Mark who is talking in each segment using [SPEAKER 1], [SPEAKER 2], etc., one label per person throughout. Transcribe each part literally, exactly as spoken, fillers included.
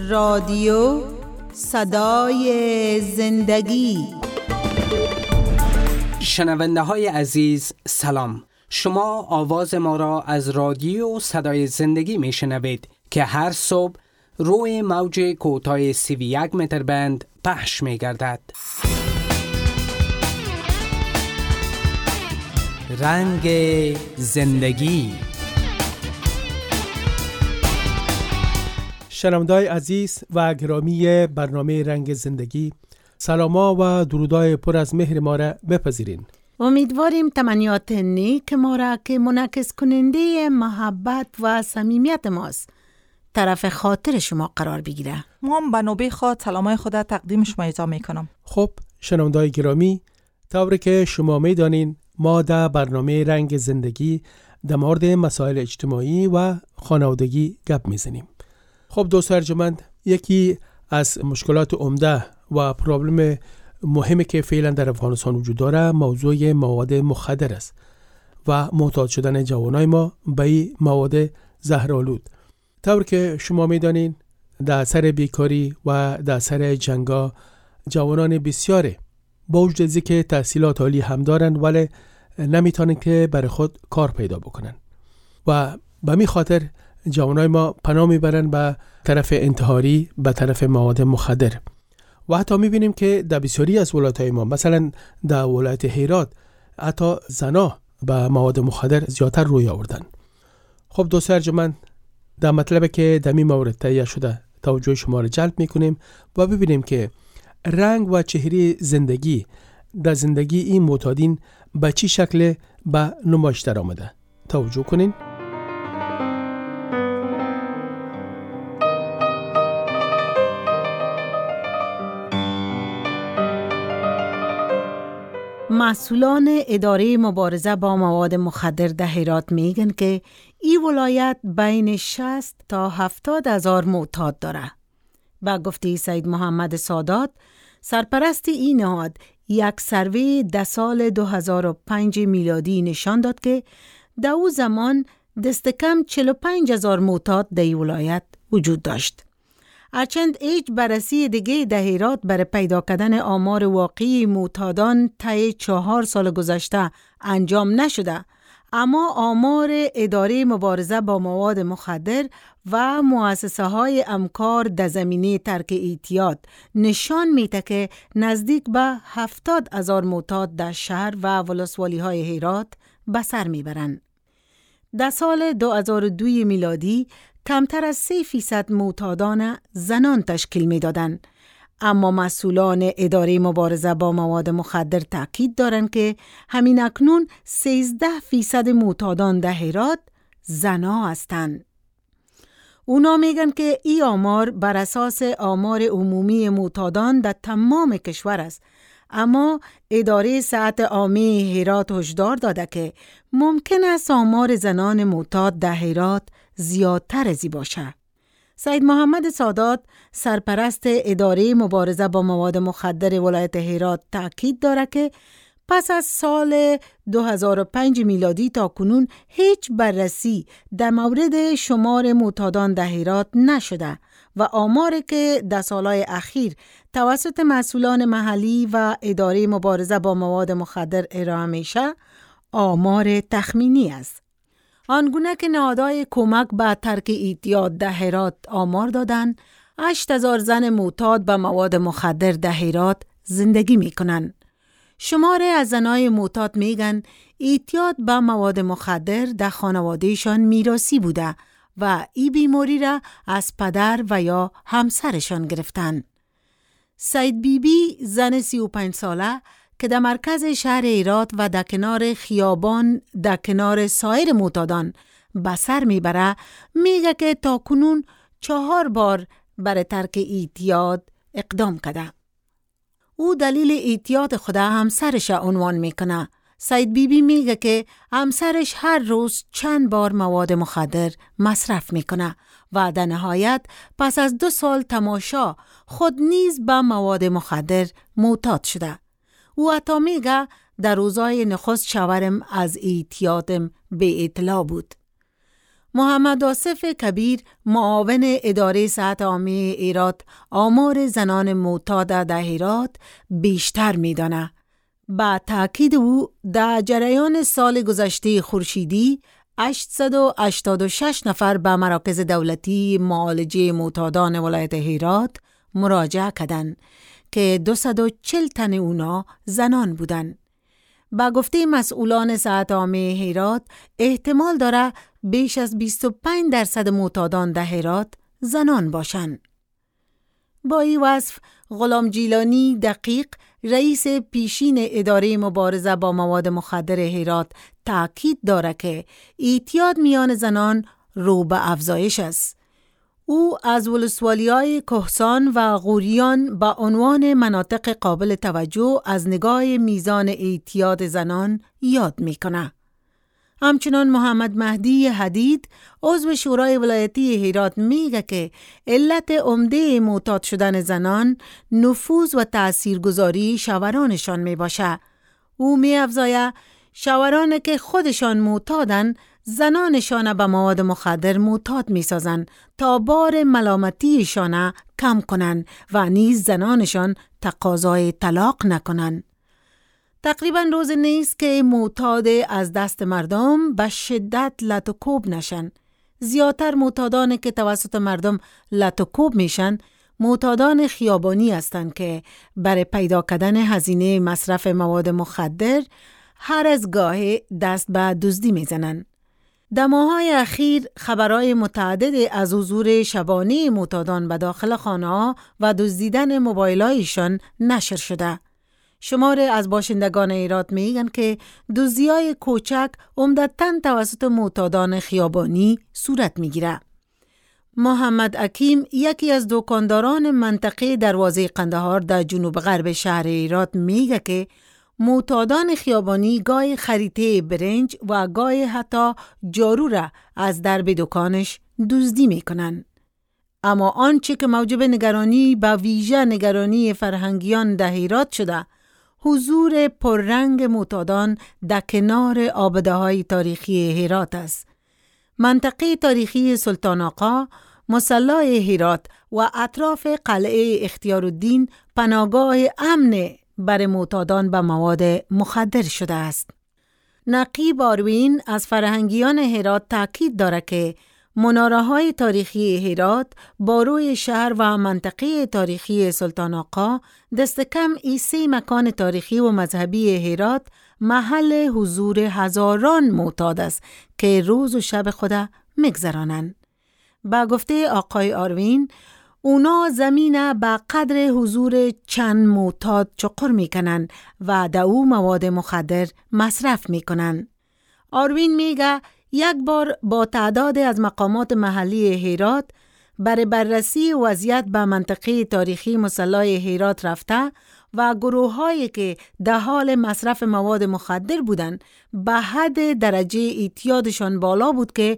[SPEAKER 1] رادیو صدای زندگی.
[SPEAKER 2] شنونده های عزیز سلام، شما آواز ما را از رادیو صدای زندگی می شنوید که هر صبح روی موج کوتاه سی و یک متر بند پخش می گردد. رنگ زندگی.
[SPEAKER 3] شنونده‌های عزیز و گرامی برنامه رنگ زندگی، سلاما و درودای پر از مهر ما را بپذیرین.
[SPEAKER 1] امیدواریم تمنیات نیک ما را که منعکس کننده محبت و صمیمیت ماست طرف خاطر شما قرار بگیره.
[SPEAKER 4] ما هم به نوبه خود سلامای خود تقدیم شما اعطا میکنم.
[SPEAKER 3] خب شنونده‌های گرامی، طوری که شما میدانین ما در برنامه رنگ زندگی در مورد مسائل اجتماعی و خانوادگی گپ میزنیم. خب دوستان ارجمند، یکی از مشکلات عمده و پرابلم مهمی که فعلا در افغانستان وجود داره موضوع مواد مخدر است و معتاد شدن جوانای ما به این مواد زهرآلود. طور که شما میدانین در اثر بیکاری و در اثر جنگا جوانان بسیاری با وجود از اینکه تحصیلات عالی هم دارن ولی نمیتونن که برای خود کار پیدا بکنن و به می خاطر جوانای ما پناه میبرن به طرف انتحاری، به طرف مواد مخدر. و حتی میبینیم که در بسیاری از ولایت‌های ما، مثلا در ولایت هرات، حتی زنا به مواد مخدر زیادتر روی آوردن. خب دوستان ارجمند، در مطلبی که در این مورد تهیه شده توجه شما را جلب میکنیم و ببینیم که رنگ و چهره زندگی در زندگی این معتادین به چی شکل به نمایش در آمده. توجه کنین.
[SPEAKER 1] مسئولان اداره مبارزه با مواد مخدر در هرات میگن که این ولایت بین شصت تا هفتاد هزار معتاد داره. با گفته سید محمد سادات، سرپرست این نهاد، یک سروی در سال دو هزار و پنج میلادی نشان داد که در او زمان دست کم چهل و پنج هزار معتاد در این ولایت وجود داشت. هرچند هیچ بررسی دیگه در هرات برای پیدا کردن آمار واقعی معتادان طی چهار سال گذشته انجام نشده، اما آمار اداره مبارزه با مواد مخدر و مؤسسه های امکار در زمینه ترک اعتیاد نشان میده که نزدیک به هفتاد هزار معتاد در شهر و ولسوالی های هرات به سر میبرند. در سال دو هزار و دو میلادی کمتر از سه فیصد معتادان زنان تشکیل میدادند، اما مسئولان اداره مبارزه با مواد مخدر تاکید دارند که همین اکنون سیزده فیصد معتادان در هرات زنا هستند. اونا میگن که این آمار بر اساس آمار عمومی معتادان در تمام کشور است، اما اداره صحت عامه هرات هشدار داده که ممکن است آمار زنان معتاد در هرات زیادتر از این باشه. سید محمد سادات، سرپرست اداره مبارزه با مواد مخدر ولایت هرات، تاکید داره که پس از سال دو هزار و پنج میلادی تا کنون هیچ بررسی در مورد شمار معتادان در هرات نشده و آماری که در سالهای اخیر توسط مسئولان محلی و اداره مبارزه با مواد مخدر ارائه میشه آمار تخمینی است. آنگونه که نهادهای کمک به ترک اعتیاد در هرات آمار دادن، هشت هزار زن معتاد به مواد مخدر در هرات زندگی میکنن. شماره از زنای معتاد میگن اعتیاد به مواد مخدر در خانوادهشان میراثی بوده و این بیماری را از پدر و یا همسرشان گرفتن. سید بیبی، زن سی و پنج ساله که در مرکز شهر هرات و در کنار خیابان در کنار سایر معتادان به سر میبره، میگه که تا کنون چهار بار برای ترک اعتیاد اقدام کرده. او دلیل اعتیاد خود همسرش عنوان میکنه. سید بیبی میگه که همسرش هر روز چند بار مواد مخدر مصرف میکنه و در نهایت پس از دو سال تماشا خود نیز به مواد مخدر معتاد شده. او حتی میگه در روزای نخست شوهرم از اعتیادم به اطلاع بود. محمد آصف کبیر معاون اداره صحت عامه هرات آمار زنان معتاد در هرات بیشتر می‌داند. با تأکید او در جریان سال گذشته خورشیدی هشتصد و هشتاد و شش نفر به مراکز دولتی معالجه معتادان ولایت هرات مراجعه کردند که دویست و چهل تن اونا زنان بودند. با گفته مسئولان صحت عامه هرات احتمال داره بیش از بیست و پنج درصد معتادان در هرات زنان باشند. با این وصف غلام جیلانی دقیق رئیس پیشین اداره مبارزه با مواد مخدر هرات تأکید داره که اعتیاد میان زنان رو به افزایش است. او از ولسوالی‌های کهسان و غوریان با عنوان مناطق قابل توجه از نگاه میزان اعتیاد زنان یاد میکنه. همچنان محمد مهدی حدید عضو شورای ولایتی هرات میگه که علت عمده معتاد شدن زنان نفوذ و تاثیرگذاری شوهرانشان می باشه. او می افزاید شوهران که خودشان معتادن زنانشان به مواد مخدر معتاد می سازن تا بار ملامتیشان کم کنن و نیز زنانشان تقاضای طلاق نکنن. تقریبا روز نیست که معتاد از دست مردم به شدت لط و کوب نشن. زیادتر معتادان که توسط مردم لط و کوب میشن معتادان خیابانی هستند که برای پیدا کردن هزینه مصرف مواد مخدر هر از گاهی دست به دزدی میزنن. در ماه‌های اخیر خبرهای متعدد از حضور شبانه معتادان به داخل خانه‌ها و دزدیدن موبایل‌هایشان نشر شده. شمار از باشندگان هرات میگن که دزدی‌های کوچک عمدتاً توسط معتادان خیابانی صورت میگیره. محمد حکیم یکی از دکانداران منطقه دروازه قندهار در جنوب غرب شهر هرات میگه که معتادان خیابانی گاهی خریطه برنج و گاهی حتی جارو را از درب دکانش دزدی میکنن. اما آنچه که موجب نگرانی با ویژه نگرانی فرهنگیان در هرات شده حضور پررنگ معتادان در کنار آبده‌های تاریخی هرات است. منطقه تاریخی سلطان آقا، مصلی هرات و اطراف قلعه اختیارالدین پناهگاه امن برای معتادان به مواد مخدر شده است. نقیب آروین از فرهنگیان هرات تاکید دارد که مناره‌های تاریخی هرات با روی شهر و منطقه تاریخی سلطان آقا دست کم ای سه مکان تاریخی و مذهبی هرات محل حضور هزاران معتاد است که روز و شب خود میگذرانند. با گفته آقای آروین اونا زمین به قدر حضور چند معتاد چقر میکنن و در او مواد مخدر مصرف میکنن. آروین میگه یک بار با تعداد از مقامات محلی هرات برای بررسی وضعیت به منطقه تاریخی مصلی هرات رفته و گروه هایی که در حال مصرف مواد مخدر بودند به حد درجه اعتیادشان بالا بود که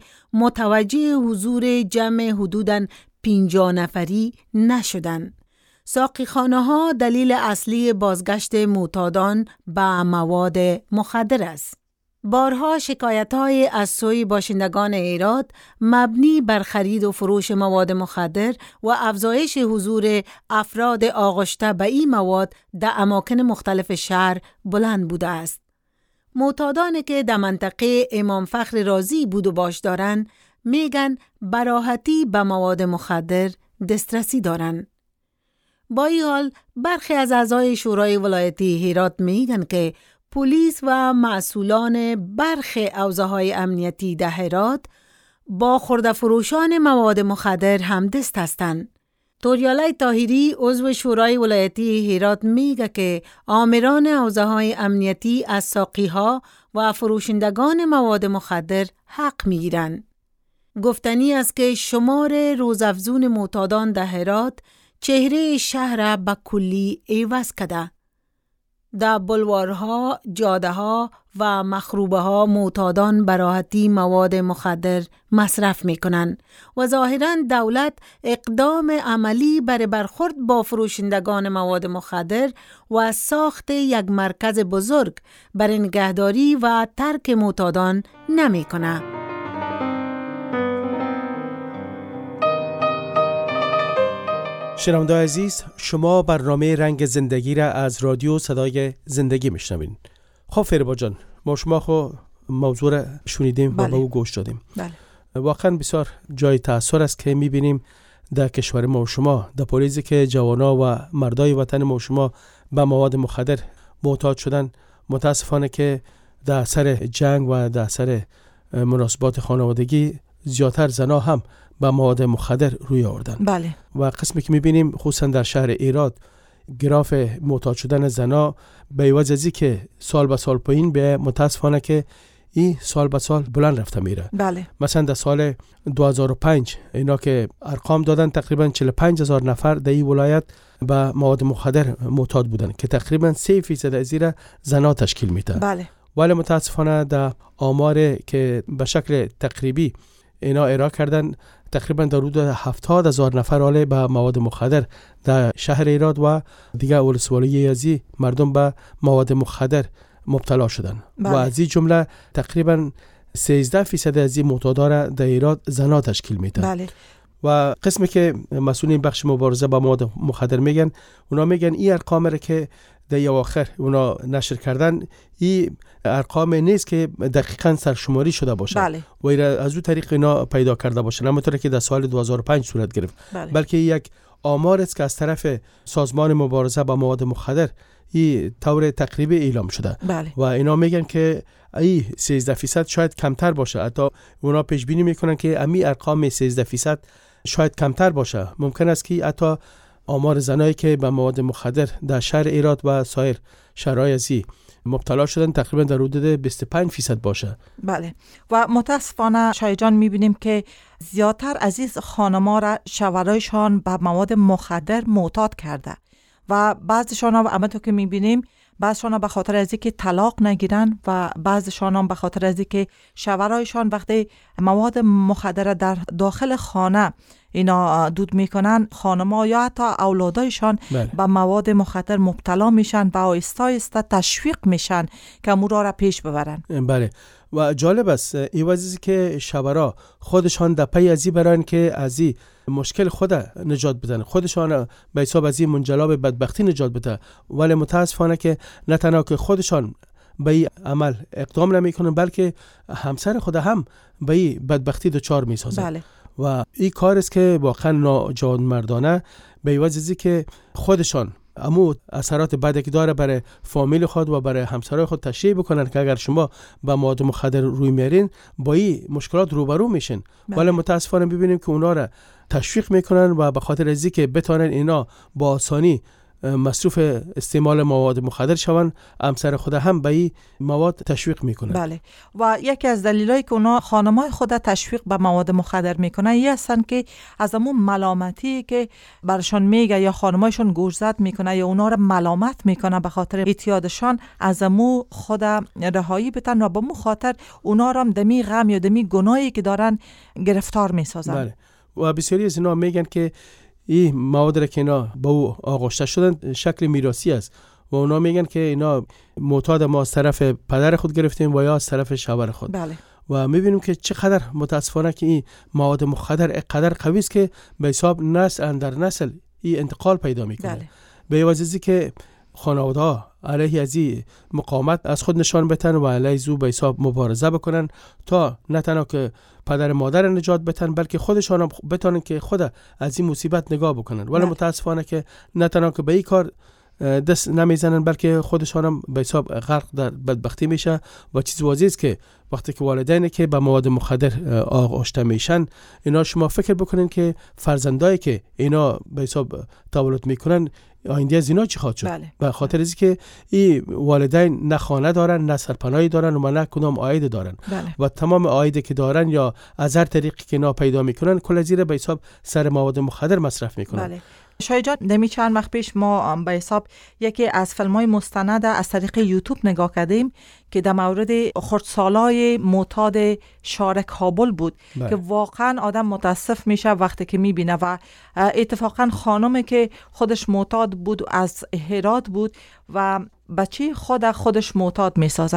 [SPEAKER 1] متوجه حضور جمع حدوداً پنجاه نفری نشدند. ساقی خانه ها دلیل اصلی بازگشت معتادان به مواد مخدر است. بارها شکایت‌های از سوی باشندگان هرات مبنی بر خرید و فروش مواد مخدر و افزایش حضور افراد آغشته به این مواد در اماکن مختلف شهر بلند بوده است. معتادانی که در منطقه امام فخر رازی بود و باش دارند میگن براحتی به مواد مخدر دسترسی دارند. با این حال برخی از اعضای شورای ولایتی هرات میگن که پلیس و مسئولان برخی حوزه‌های امنیتی در هرات با خرده فروشان مواد مخدر همدست هستند. توریالای طاهری عضو شورای ولایتی هرات میگه که آمران حوزه‌های امنیتی از ساقی‌ها و فروشندگان مواد مخدر حق میگیرند. گفتنی است که شمار روزافزون معتادان در هرات چهره شهر به کلی عوض کرده. در بلوارها، جاده‌ها و مخروبه‌ها معتادان به راحتی مواد مخدر مصرف می‌کنند و ظاهراً دولت اقدام عملی برای برخورد با فروشندگان مواد مخدر و ساخت یک مرکز بزرگ برای نگهداری و ترک معتادان نمی‌کند.
[SPEAKER 3] شنونده عزیز، شما برنامه رنگ زندگی را از رادیو صدای زندگی میشنوین. خب فریبا جان، ما شما خو موضوع را شنیدیم بله. و به او گوش دادیم. بله. واقعا بسیار جای تأثیر است که میبینیم در کشور ما و شما، در پاریزی که جوانا و مردای وطن ما و شما به مواد مخدر معتاد شدن. متاسفانه که در اثر جنگ و در اثر مناسبات خانوادگی زیادتر زنا هم به مواد مخدر روی آوردن.
[SPEAKER 4] بله.
[SPEAKER 3] و قسمی که میبینیم خصوصا در شهر ایراد گراف معتاد شدن زنا به عوض ازی که سال به سال پایین به، متاسفانه که این سال به سال بلند رفته میره.
[SPEAKER 4] بله.
[SPEAKER 3] مثلا در سال دو هزار و پنج اینا که ارقام دادن تقریبا چهل و پنج هزار نفر در این ولایت به مواد مخدر معتاد بودن که تقریبا سه فیصد از این زنا تشکیل میده.
[SPEAKER 4] بله.
[SPEAKER 3] ولی متاسفانه در آمار که به شکل تقریبی اینا ارائه کردن تقریبا در حدود هفتاد هزار نفر حاله به مواد مخدر در شهر ایراد و دیگه ولسوالی یزی مردم به مواد مخدر مبتلا شدن. بله. و از این جمله تقریبا سیزده فیصد از این معتادان در ایراد زنا تشکیل میده.
[SPEAKER 4] بله.
[SPEAKER 3] و قسمی که مسئولین بخش مبارزه با مواد مخدر میگن، اونا میگن این ارقام را که در اواخر اونا نشر کردن این ارقام نیست که دقیقاً سرشماری شده باشه.
[SPEAKER 4] بله.
[SPEAKER 3] و از اون طریق اینا پیدا کرده باشه، همونطور که در سال دو هزار و پنج صورت گرفت.
[SPEAKER 4] بله.
[SPEAKER 3] بلکه یک آمار است که از طرف سازمان مبارزه با مواد مخدر این طور تقریبی اعلام شده.
[SPEAKER 4] بله.
[SPEAKER 3] و اینا میگن که ای سیزده فیصد شاید کمتر باشه. حتی اونا پیش بینی میکنن که امی ارقام سیزده فیصد شاید کمتر باشه. ممکن است که حتی آمار زنایی که به مواد مخدر در شهر ایراد و سایر شهرهای ازی مبتلا شدن تقریبا در حدود بیست و پنج فیصد باشه.
[SPEAKER 4] بله. و متاسفانه شایع جان میبینیم که زیادتر عزیز خانما را شوهرایشان به مواد مخدر معتاد کرده و بعضیشان هم اما تو که میبینیم بعضشان به خاطر از اینکه طلاق نگیرن و بعضشان هم به خاطر از اینکه شوهرایشان وقتی مواد مخدر در داخل خانه اینا دود میکنن، خانم‌ها یا حتی اولادایشان به مواد مخدر مبتلا میشن و آهسته آهسته تشویق میشن که امور را پیش ببرن.
[SPEAKER 3] بله. و جالب است این وضعی که شوهرها خودشان در پی ازی برن که ازی مشکل خود نجات بدن، خودشان به حساب ازی منجلاب بدبختی نجات بده، ولی متاسفانه که نه تنها که خودشان به این عمل اقدام نمیکنن بلکه همسر خود هم به این بدبختی دچار میسازن.
[SPEAKER 4] بله.
[SPEAKER 3] و این کار است که واقعا ناجوانمردانه به وجهی که خودشان امو اثرات بدی که داره برای فامیل خود و برای همسرای خود تشریح بکنن که اگر شما با مواد مخدر روی میارین با این مشکلات روبرو میشین. ولی متاسفانه ببینیم که اونا را تشویق میکنن و به خاطر ازی که بتونن اینا با آسانی مصروف استعمال مواد مخدر شوند، همسر خود هم به این مواد تشویق میکنن.
[SPEAKER 4] بله. و یکی از دلایلی که اونا خانمای خود تشویق به مواد مخدر میکنن این هستن که از همون ملامتی که برشان میگه یا خانمایشون گوشزد میکنه یا اونا رو ملامت میکنه به خاطر اعتیادشان، از همون خود رهایی بتن و به مو خاطر اونا رو هم دمی غم یا دمی گناهی که دارن گرفتار میسازن.
[SPEAKER 3] بله. و بسیاری از اینا میگن که این مواد را که اینا با او آغشته شدن شکل میراثی است و اونا میگن که اینا معتاد ما از طرف پدر خود گرفتیم و یا از طرف شوهر خود.
[SPEAKER 4] بله.
[SPEAKER 3] و میبینیم که چقدر متاسفانه که این مواد مخدر اقدر قوی است که به حساب نسل اندر نسل این انتقال پیدا میکنه.
[SPEAKER 4] بله.
[SPEAKER 3] به واسطه که خانواده علیه از این مقاومت از خود نشان بدن و علیه زو به حساب مبارزه بکنن تا نه تنها که پدر مادر نجات بدن بلکه خودشان هم بتونن که خود از این مصیبت نگاه بکنن. ولی متاسفانه که نه تنها که به این کار دست نمیزنن بلکه خودشان هم به حساب غرق در بدبختی میشه. و چیز واضحه است که وقتی که والدینی که به مواد مخدر آغشته میشن، اینا شما فکر بکنین که فرزندایی که اینا به حساب تولد میکنن آینده از اینا چی خواهد شد؟
[SPEAKER 4] بله.
[SPEAKER 3] به خاطر اینکه که این والدین نه خانه دارن، نه سرپناهی دارن و نه کدام عاید دارن.
[SPEAKER 4] بله.
[SPEAKER 3] و تمام عایدی که دارن یا از هر طریقی که اینا پیدا میکنن کل از این به حساب سر مواد مخدر مصرف میکنن.
[SPEAKER 4] بله. شایع جان، دمی چند وقت پیش ما به حساب یکی از فیلم‌های مستند از طریق یوتیوب نگاه کردیم که در مورد خردسالای معتاد شهر کابل بود. بله. که واقعا آدم متاسف میشه وقتی که میبینه و اتفاقا خانمی که خودش معتاد بود از هرات بود و بچه خود خودش معتاد میسازه.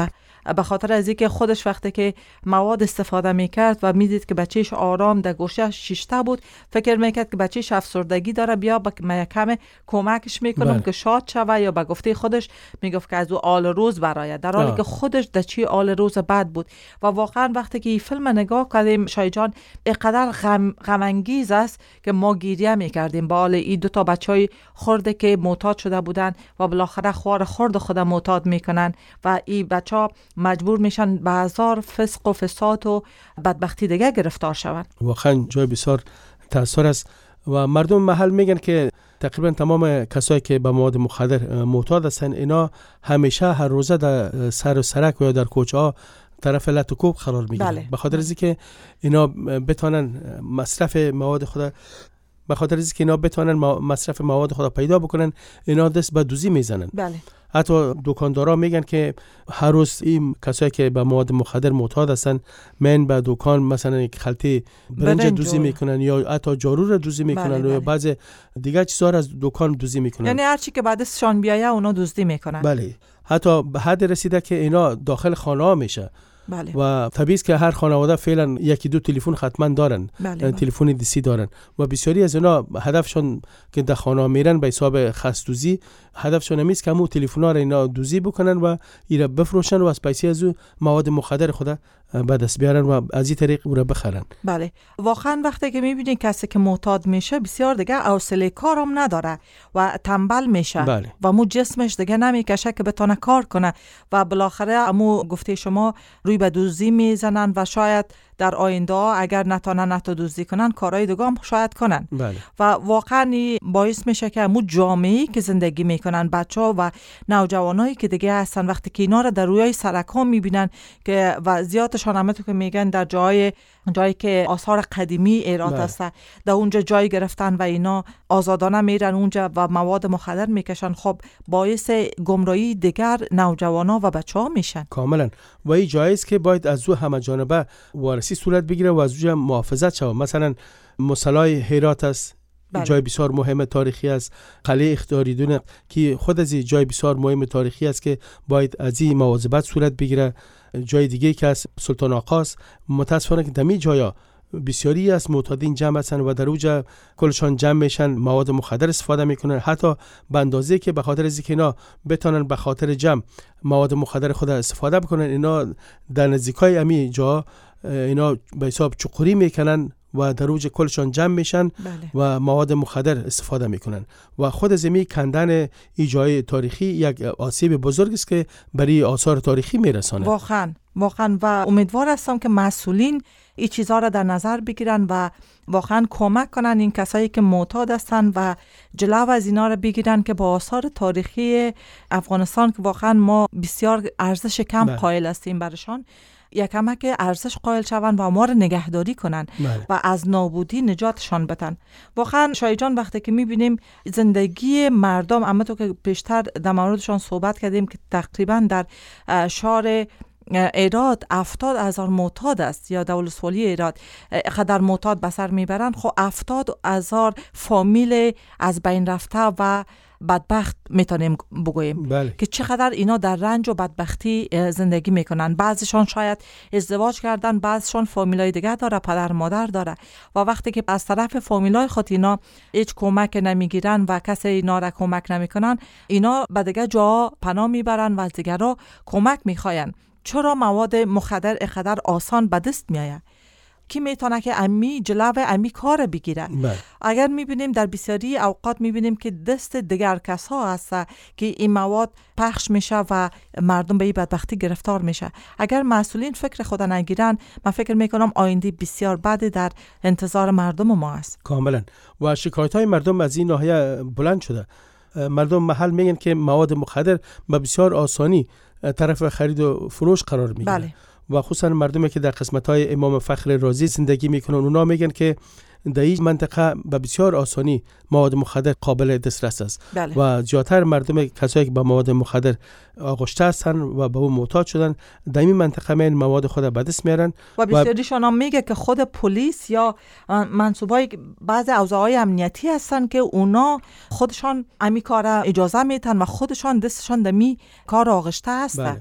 [SPEAKER 4] به خاطر از اینکه خودش وقتی که مواد استفاده میکرد و میدید که بچهش آرام در گوشه شیشته بود، فکر میکرد که بچهش افسردگی داره، بیا با کم کمکش میکنم بله. که شاد شوه، یا به گفته خودش میگفت که از او آل روز برای، در حالی که خودش در چی آل روز بد بود. و واقعا وقتی که این فیلم نگاه کردیم شای جان، اینقدر غم غم انگیز است که ما گریه میکردیم با حال این دو تا بچهای خرده که معتاد شده بودن و بالاخره خوار خرد خود معتاد میکنن و این بچه‌ها مجبور میشن به هزار فسق و فساد و بدبختی دیگه گرفتار شوند.
[SPEAKER 3] واقعا جای بسیار تأثیر است و مردم محل میگن که تقریبا تمام کسایی که به مواد مخدر معتاد هستن اینا همیشه هر روزه در سر و سرک و یا در کوچه ها طرف لط و کوب قرار میگیرن. بله. به خاطر از اینکه اینا بتونن مصرف مواد خود به خاطر از اینکه اینا بتونن مصرف مواد خود پیدا بکنن، اینا دست به دوزی میزنن.
[SPEAKER 4] بله.
[SPEAKER 3] حتی دکاندارا میگن که هر روز این کسایی که به مواد مخدر معتاد هستن من به دکان مثلا یک خلطه برنج دوزی میکنن یا حتی جارو رو دوزی میکنن. بله، بله. و بعض دیگه چیزا رو از دکان دوزی میکنن،
[SPEAKER 4] یعنی هر چی که بعدشان بیایه اونا دزدی میکنن.
[SPEAKER 3] بله، حتی به حد رسیده که اینا داخل خانه ها میشه.
[SPEAKER 4] بله.
[SPEAKER 3] و طبیعی است که هر خانواده فعلا یکی دو تلفن حتما دارن.
[SPEAKER 4] بله، بله.
[SPEAKER 3] تلفن دستی دارن و بسیاری از اینا هدفشون که در خانه میرن به حساب خستوزی، هدفشون همیست که همون تلفن‌ها را اینا دوزی بکنن و اینا بفروشن و از پیسه از مواد مخدر خود به دست بیارن و از این طریق او را بخرن.
[SPEAKER 4] بله، واقعا وقتی که میبینین کسی که معتاد میشه بسیار دیگه حوصله کارم نداره و تنبل میشه.
[SPEAKER 3] بله.
[SPEAKER 4] و مو جسمش دیگه نمیکشه که بتونه کار کنه و بالاخره امو گفته شما روی به دوزی میزنن و شاید در آینده اگر نتونن نتو دوزی کنن کارهای دیگه هم شاید کنن.
[SPEAKER 3] بله.
[SPEAKER 4] و واقعا باعث میشه که امو جامعه‌ای که زندگی میکنن بچه‌ها و نوجوانایی که دیگه هستن وقتی که اینا رو در روی سرک ها میبینن که وضعیتشان همه تو که میگن در جای جایی که آثار قدیمی ایراد هست در اونجا جای گرفتن و اینا آزادانه میرن اونجا و مواد مخدر میکشن، خب باعث گمراهی دیگر نوجوانا و بچه‌ها میشن.
[SPEAKER 3] کاملا. و این جایز که باید از او همه جانبه وارسی صورت بگیره و از اونجا محافظت شود. مثلا مصلی هرات است. بله. جای بسیار مهم تاریخی است. قلعه اختیاریدون که خود از جای بسیار مهم تاریخی است که باید از این مواظبت صورت بگیره. جای دیگه که از سلطان آقاست، متاسفانه که دمی جایا بسیاری از معتادین جمع هستن و در اوجا کلشان جمع میشن، مواد مخدر استفاده میکنن، حتی به اندازه که به خاطر از اینکه اینا بتونن به خاطر جمع مواد مخدر خود استفاده بکنن، اینا در نزدیکای امی جا اینا به حساب چقوری میکنن و در اوج کلشان جمع میشن.
[SPEAKER 4] بله.
[SPEAKER 3] و مواد مخدر استفاده میکنن و خود زمین کندن ای جای تاریخی یک آسیب بزرگ است که برای آثار تاریخی میرسانه.
[SPEAKER 4] واقعا واقعا و امیدوار هستم که مسئولین این چیزها را در نظر بگیرن و واقعا کمک کنن این کسایی که معتاد هستن و جلو از اینا را بگیرن که با آثار تاریخی افغانستان که واقعا ما بسیار ارزش کم بله. قائل هستیم برشان، یکمه که ارزش قائل شون و ما رو نگهداری کنن. بله. و از نابودی نجاتشان بدن. واقعا شای جان وقتی که میبینیم زندگی مردم، اما تو که بیشتر در موردشان صحبت کردیم که تقریبا در شهر ایراد هفتاد هزار معتاد است یا در ولسوالی ایراد قدر معتاد به سر میبرن، خب هفتاد هزار فامیل از بین رفته و بدبخت میتونیم بگوییم.
[SPEAKER 3] بله.
[SPEAKER 4] که چقدر اینا در رنج و بدبختی زندگی میکنن. بعضیشان شاید ازدواج کردن، بعضیشان فامیلای دیگه داره، پدر مادر داره و وقتی که از طرف فامیلای خود اینا هیچ کمک نمیگیرن و کسی اینا را کمک نمیکنن، اینا به دیگه جا پناه میبرن و از دیگرها کمک میخواین. چرا مواد مخدر اینقدر آسان به دست میآید؟ کی میتونه که امی جلو امی کار بگیره؟
[SPEAKER 3] بله.
[SPEAKER 4] اگر میبینیم در بسیاری اوقات میبینیم که دست دیگر کس ها هست که این مواد پخش میشه و مردم به این بدبختی گرفتار میشه. اگر مسئولین فکر خود نگیرن، من فکر میکنم آینده بسیار بدی در انتظار مردم ما است.
[SPEAKER 3] کاملا. و شکایت های مردم از این ناحیه بلند شده. مردم محل میگن که مواد مخدر به بسیار آسانی طرف خرید و فروش قرار میگیره.
[SPEAKER 4] بله.
[SPEAKER 3] و خصوصا مردمی که در قسمت‌های امام فخر رازی زندگی میکنن، اونا میگن که در این منطقه به بسیار آسانی مواد مخدر قابل دسترس است.
[SPEAKER 4] بله.
[SPEAKER 3] و زیادتر مردم کسایی که با مواد مخدر آغشته هستن و به اون معتاد شدن در این منطقه می مواد خود به دست میارن
[SPEAKER 4] و بسیاریشون هم میگه که خود پلیس یا منصوبای بعضی اوضاعهای امنیتی هستن که اونا خودشان امی کار اجازه میتن و خودشان دستشان دمی کار آغشته هستن.
[SPEAKER 3] بله.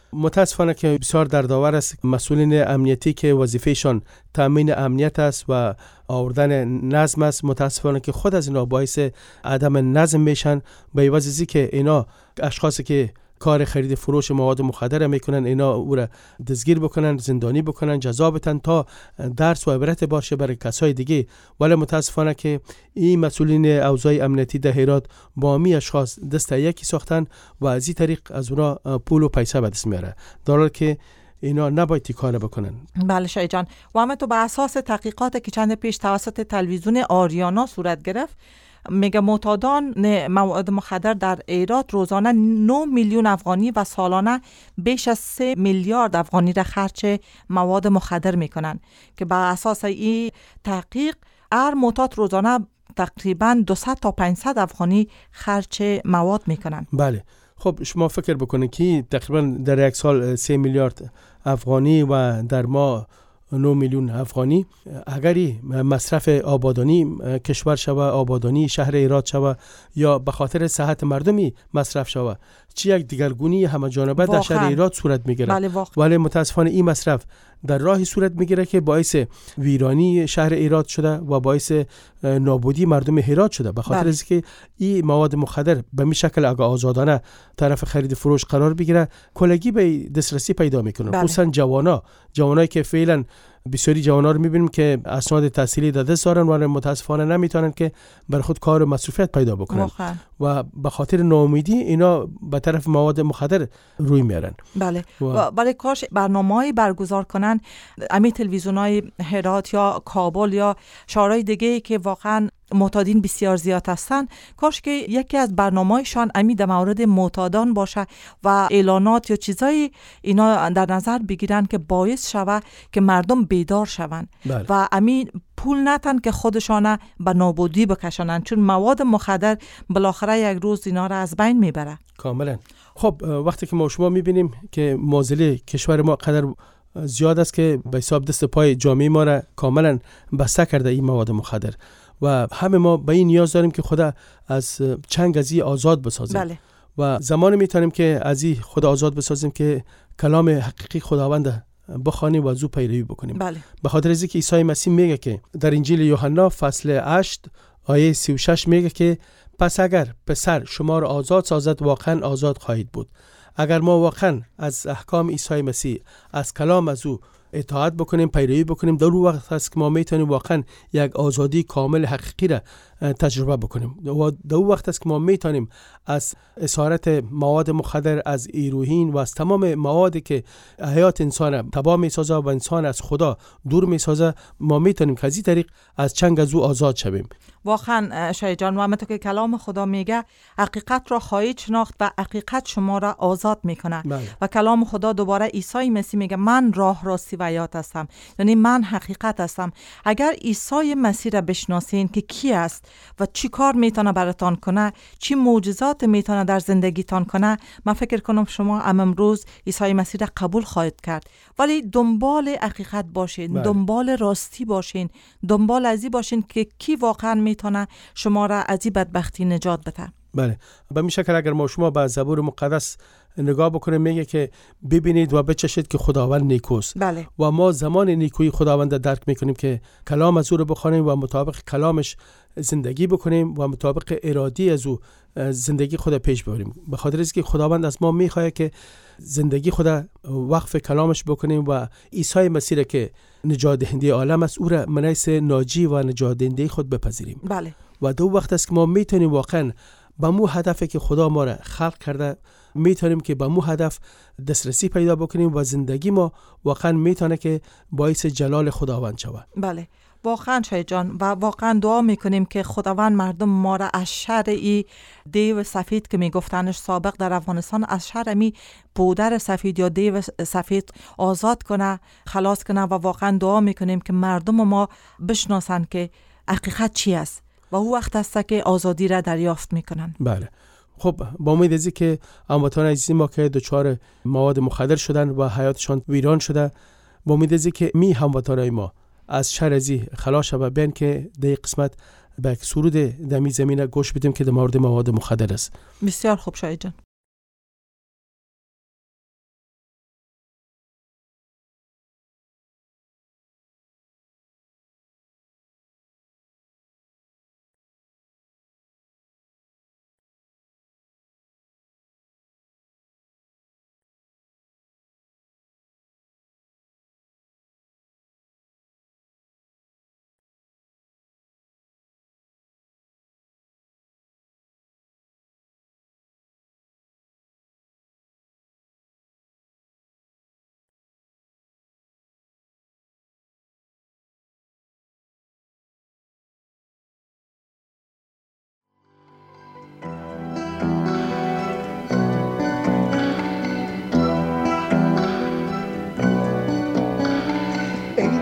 [SPEAKER 3] متاسفانه که بسیار دردآور است مسئولین امنیتی که وظیفهشان تامین امنیت است و آوردن نظم است، متاسفانه که خود از اینا باعث عدم نظم میشن، به عوض از اینکه اینا اشخاصی که کار خرید فروش مواد مخدر میکنن اینا او را دستگیر بکنن، زندانی بکنن، جزا بدن تا درس و عبرت باشه برای کسای دیگه. ولی متاسفانه که این مسئولین اوضاع امنیتی در هرات با می اشخاص دست یکی ساختن و از این طریق از اونا پول و پیسه به دست میاره، در حالی که اینا نباید تکانه بکنن.
[SPEAKER 4] بله شای جان، و همه تو به اساس تحقیقات که چند پیش توسط تلویزیون آریانا صورت گرفت، میگه معتادان مواد مخدر در ایرات روزانه نه میلیون افغانی و سالانه بیش از سه میلیارد افغانی را خرج مواد مخدر میکنن که بر اساس این تحقیق هر معتاد روزانه تقریبا دویست تا پانصد افغانی خرج مواد میکنن.
[SPEAKER 3] بله. خب شما فکر بکنید که تقریبا در یک سال سه میلیارد افغانی و در ماه نه میلیون افغانی، اگری مصرف آبادانی کشور شوه، آبادانی شهر هرات شوه یا به خاطر صحت مردمی مصرف شوه، چی یک دیگرگونی همه جانبه در شهر هرات صورت میگیره.
[SPEAKER 4] بله
[SPEAKER 3] ولی متاسفانه این مصرف در راهی صورت میگیره که باعث ویرانی شهر هرات شده و باعث نابودی مردم هرات شده، به خاطر از که این مواد مخدر به می شکل اگه آزادانه طرف خرید فروش قرار بگیره کلگی به دسترسی پیدا میکنه. خصوصا جوانا جوانایی که فعلا بسیاری جوانا رو میبینیم که اسناد تحصیلی در دست دارن و متاسفانه نمیتونن که بر خود کار و مصروفیت پیدا بکنن مخن. و به خاطر ناامیدی اینا به طرف مواد مخدر روی میارن.
[SPEAKER 4] بله و برای کاش برنامه‌ای برگزار کنن امی تلویزیونای هرات یا کابل یا شهرهای دیگه که واقعا معتادین بسیار زیاد هستن، کاش که یکی از برنامه‌شان امی در مورد معتادان باشه و اعلانات یا چیزایی اینا در نظر بگیرن که باعث شوه که مردم بیدار شوند و امی پول نتن که خودشان به نابودی بکشانن، چون مواد مخدر بالاخره یک روز اینا را از بین میبره.
[SPEAKER 3] کاملا. خب وقتی که ما شما میبینیم که معضله کشور ما قدر زیاد است که به حساب دست پای جامعه ما را کاملا بسته کرده این مواد مخدر و همه ما به این نیاز داریم که خدا از چنگ از این آزاد بسازیم.
[SPEAKER 4] بله.
[SPEAKER 3] و زمان میتونیم که از این خدا آزاد بسازیم که کلام حقیقی خداوند بخوانیم و از او پیروی بکنیم.
[SPEAKER 4] بله.
[SPEAKER 3] به خاطر از اینکه عیسی مسیح میگه که در انجیل یوحنا فصل هشت آیه سی و شش میگه که پس اگر پسر شما را آزاد سازد واقعا آزاد خواهید بود. اگر ما واقعا از احکام عیسی مسیح، از کلام از او اطاعت بکنیم، پیروی بکنیم، در اون وقت هست که ما میتونیم واقعا یک آزادی کامل حقیقی را تجربه بکنیم و در اون وقت هست که ما میتونیم از اسارت مواد مخدر، از هیروئین و از تمام موادی که حیات انسان تباه میسازه و انسان از خدا دور میسازه، ما میتونیم که از این طریق از چنگ از او آزاد شویم.
[SPEAKER 4] واقعا شای جان، و همونطور که کلام خدا میگه حقیقت را خواهید شناخت و حقیقت شما را آزاد میکنه.
[SPEAKER 3] بله.
[SPEAKER 4] و کلام خدا دوباره عیسی مسیح میگه من راه، راستی و حیات هستم، یعنی من حقیقت هستم. اگر عیسی مسیح را بشناسین که کی است و چی کار میتونه براتان کنه، چی معجزات میتونه در زندگیتان کنه، من فکر کنم شما امروز عیسی مسیح را قبول خواهید کرد. ولی دنبال حقیقت باشین. بله. دنبال راستی باشین، دنبال ازی باشین که کی واقعا میتونه شما را از این بدبختی نجات بده.
[SPEAKER 3] بله. به این شکل اگر ما شما به زبور مقدس نگاه بکنیم میگه که ببینید و بچشید که خداوند نیکوست.
[SPEAKER 4] بله.
[SPEAKER 3] و ما زمان نیکویی خداوند درک میکنیم که کلام از او رو بخوانیم و مطابق کلامش زندگی بکنیم و مطابق ارادی از او زندگی خود پیش ببریم. به خاطر اینکه خداوند از ما میخواد که زندگی خود وقف کلامش بکنیم و عیسی مسیح که نجات دهنده عالم است او را منیس ناجی و نجات دهنده خود بپذیریم.
[SPEAKER 4] بله.
[SPEAKER 3] و دو وقت است که ما میتونیم واقعا به مو هدفی که خدا ما را خلق کرده میتونیم که به مو هدف دسترسی پیدا بکنیم و زندگی ما واقعا میتونه که باعث جلال خداوند شود.
[SPEAKER 4] بله. واقعا شای جان، و واقعا دعا میکنیم که خداوند مردم ما را از شر ای دیو سفید که میگفتنش سابق در افغانستان، از شر می پودر سفید یا دیو سفید آزاد کنه، خلاص کنه. و واقعا دعا میکنیم که مردم ما بشناسن که حقیقت چی است و او وقت است که آزادی را دریافت میکنن.
[SPEAKER 3] بله. خب با امید ازی که هموطنان عزیز ما که دچار مواد مخدر شدن و حیاتشان ویران شده، با امید ازی که می هموطنان ما از شر ازی خلاص شود، بین که در قسمت به سرود دمی زمینه گوش بدیم که در مورد مواد مخدر است.
[SPEAKER 4] بسیار خوب شای جان.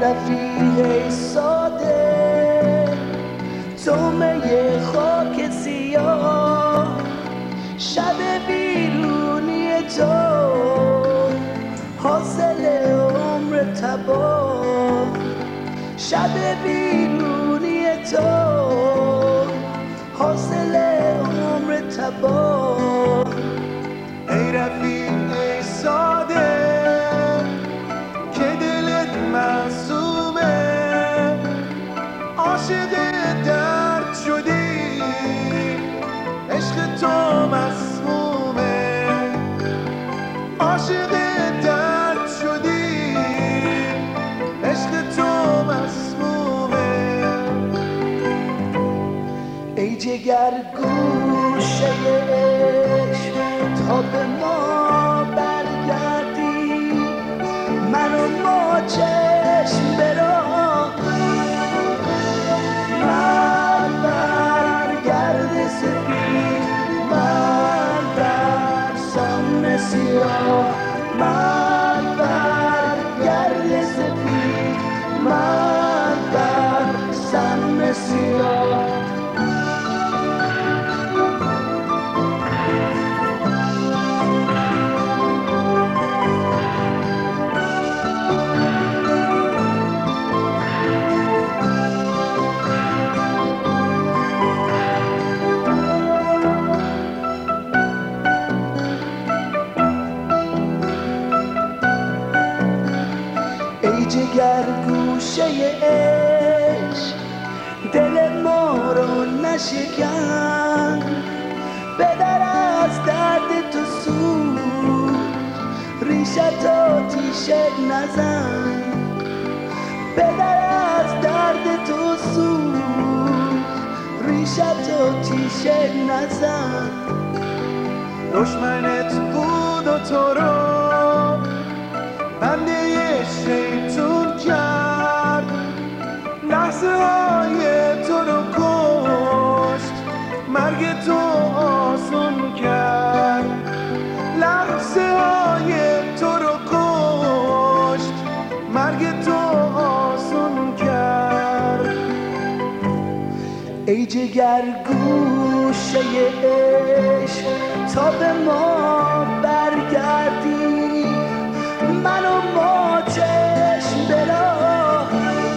[SPEAKER 5] رفیق ساده تومه خاک سیاه شب بیرونی تو حاصل عمر تباه شب بیرونی تو حاصل عمر تباه ای رفیق ای ساده که دلت معصومه عاشق درد شدی عشق تو مسمومه عاشق درد شدی عشق تو مسمومه ای جگر گوشه عشق تا به ما برگردی من و ما چشم برا من برگرد سفید من بر سام سیاه من برگرد سفید من بر سام سیاه جگر گوشه عشق دل ما رو نشکن بدر از درد تو سوز ریشت آتیش نزن بدر از درد تو سوز ریشت آتیش نزن دشمنت بود و تو رو بنده شیطون کرد لحظه های تو رو کشت مرگ تو آسون کرد لحظه های تو رو کشت مرگ تو آسون کرد ای جگر گوشه عشق تا به ما برگردی من و ما چشم برا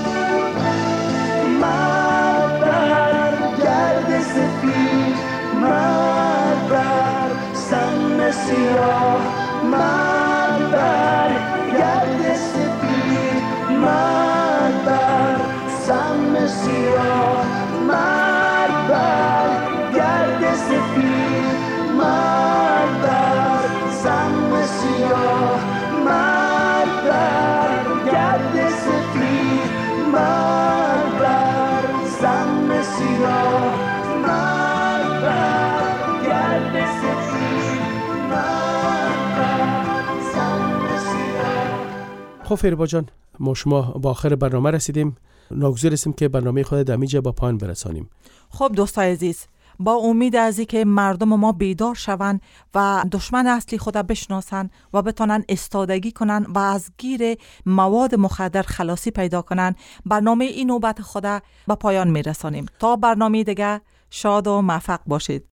[SPEAKER 5] من برگرد سفید من بر سم سیاه من برگرد سفید من بر سم سیاه من برگرد سفید من بر سم سیاه من برگرد سفید من بر سم سیاه من برگرد سفید من بر سم سیاه.
[SPEAKER 3] خب فریبا جان ما شما با آخر برنامه رسیدیم. ناگزیر هستیم که برنامه خود در اینجا با پایان برسانیم.
[SPEAKER 4] خب دوستای عزیز، با امید از اینکه مردم ما بیدار شوند و دشمن اصلی خود بشناسند و بتونن استادگی کنن و از گیر مواد مخدر خلاصی پیدا کنن، برنامه این نوبت خود به پایان میرسانیم. تا برنامه دیگه شاد و موفق باشید.